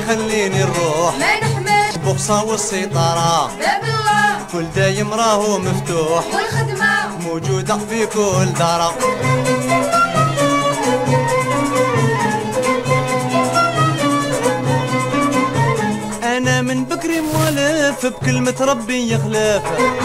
خليني نروح ما نحمل البوكسة والسيطرة باب الله كل دايم راهو مفتوح والخدمة موجودة في كل دارة. أنا من بكري موالف بكلمة ربي يخلف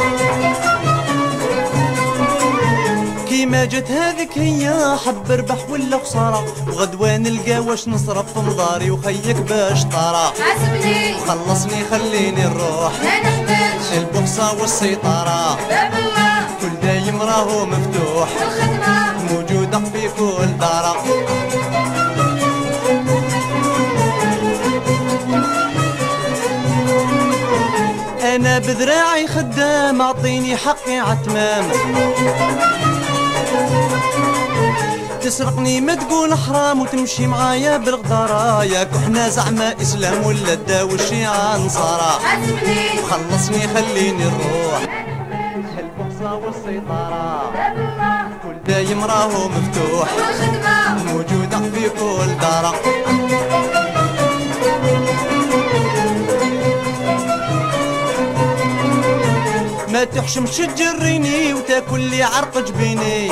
كيما جت هذيك هي حب ربح ولا خسارة وغدوة نلقى واش نصرف في مضاري وخيك باش طارة حاسبني خلصني خليني نروح ما نحملش البوكسة والسيطرة باب الله كل دايم راهو مفتوح والخدمة موجودة في كل دارة. أنا بذراعي خدام أعطيني حقي عتمام تسرقني ما تقول حرام وتمشي معايا بالغدارة ياك وحنا زعما إسلام ولا داو الشيعة نصارى حاسبني خلصني خليني نروح البوكسة والسيطرة باب الله كل دايم راهو مفتوح والخدمة موجودة في كل دارة. ما تحشمش تجريني وتاكل لي عرق جبيني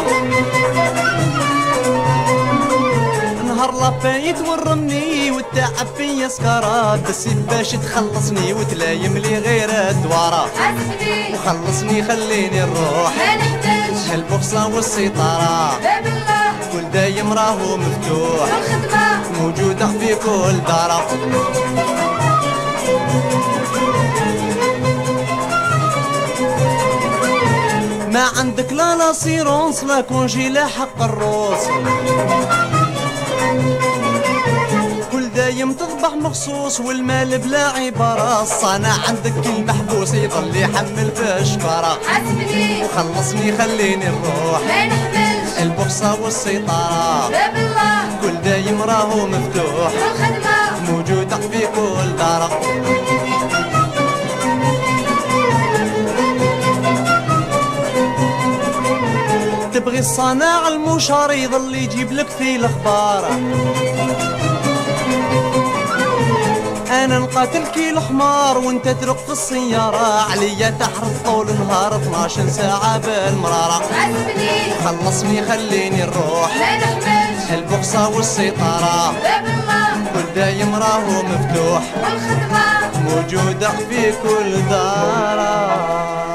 نهار لافايت ورمني والتعب فيا سكرات بس باش تخلصني وتلايم لي غير الدوارة حاسبني وخلصني خليني نروح ما نحتاج البوكسة والسيطرة باب الله كل دايم راهو مفتوح والخدمة موجودة في كل دارة. ما عندك لا لاسيرونس لا كونجي لا حق الروس كل دايم تذبح مخصوص والمال بلا عبارة الصانع عندك كل محبوس يضل يحمل في شكارة حاسبني خلصني خليني نروح ما نحملش البوكسة والسيطرة باب الله كل دايم راهو مفتوح والخدمة موجودة في كل دارة. تبغي الصناع المشار يظل يجيب لك في الاخبار انا نقاتل كي الحمار وانت ترق في السيارة عليا تحرث طول نهار 12 ساعة بالمرارة حاسبني خلصني خليني نروح ما نحملش البوكسة والسيطرة باب الله كل دايم راهو مفتوح والخدمة موجودة في كل دارة.